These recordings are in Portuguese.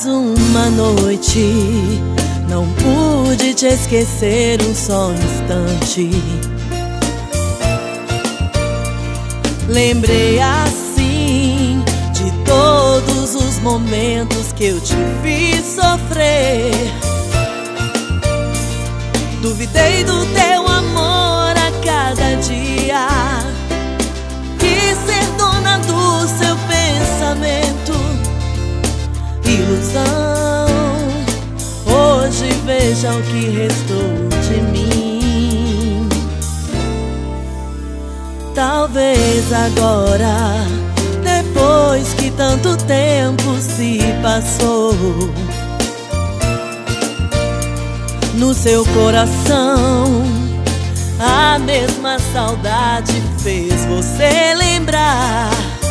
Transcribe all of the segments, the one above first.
mais uma noite, não pude te esquecer um só instante. Lembrei assim de todos os momentos que eu te fiz sofrer. Duvidei do teu amor a cada dia, quis ser dona do seu pensamento. Ilusão, hoje veja o que restou de mim. Talvez agora, depois que tanto tempo se passou, no seu coração a mesma saudade fez você lembrar.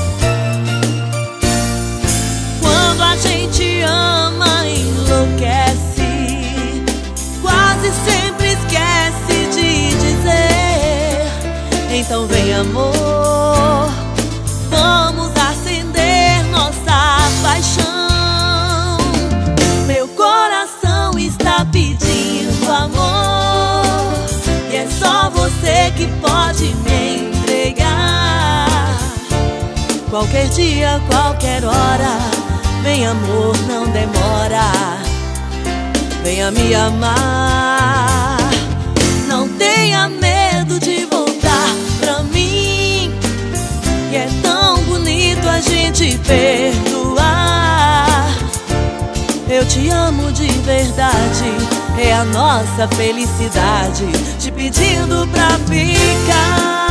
Quando a gente ama, enlouquece, quase sempre esquece de dizer. Então vem, amor, vamos acender nossa paixão. Meu coração está pedindo amor, e é só você que pode me entregar. Qualquer dia, qualquer hora, vem, amor, não demora. Venha me amar. Não tenha medo de voltar pra mim, e é tão bonito a gente perdoar. Eu te amo de verdade, é a nossa felicidade te pedindo pra ficar.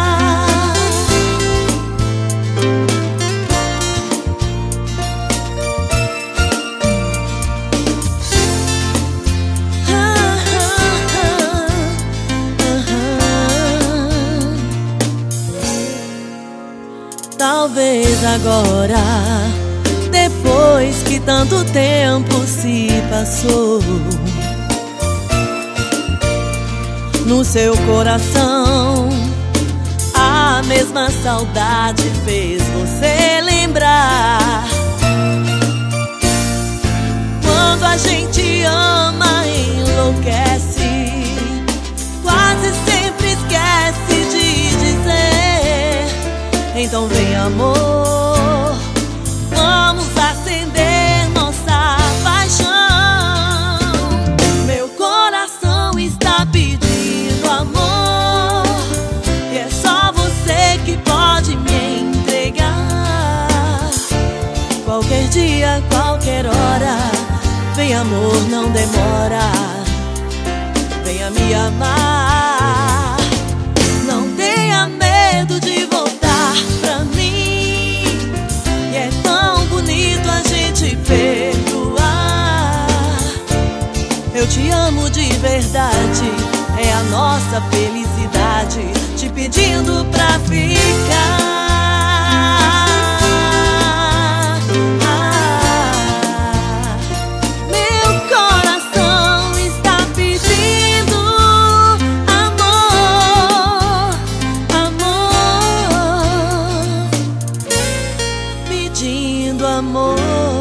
Talvez agora, depois que tanto tempo se passou, no seu coração a mesma saudade fez você lembrar. Quando a gente ama, enlouquece, quase sempre esquece de dizer. Então vem, amor, vamos acender nossa paixão. Meu coração está pedindo amor, e é só você que pode me entregar. Qualquer dia, qualquer hora, vem, amor, não demora. Venha me amar. Não tenha medo de voltar pra mim, e é tão bonito a gente perdoar. Eu te amo de verdade, é a nossa felicidade te pedindo pra ficar. Meu coração está pedindo amor, amor, pedindo amor.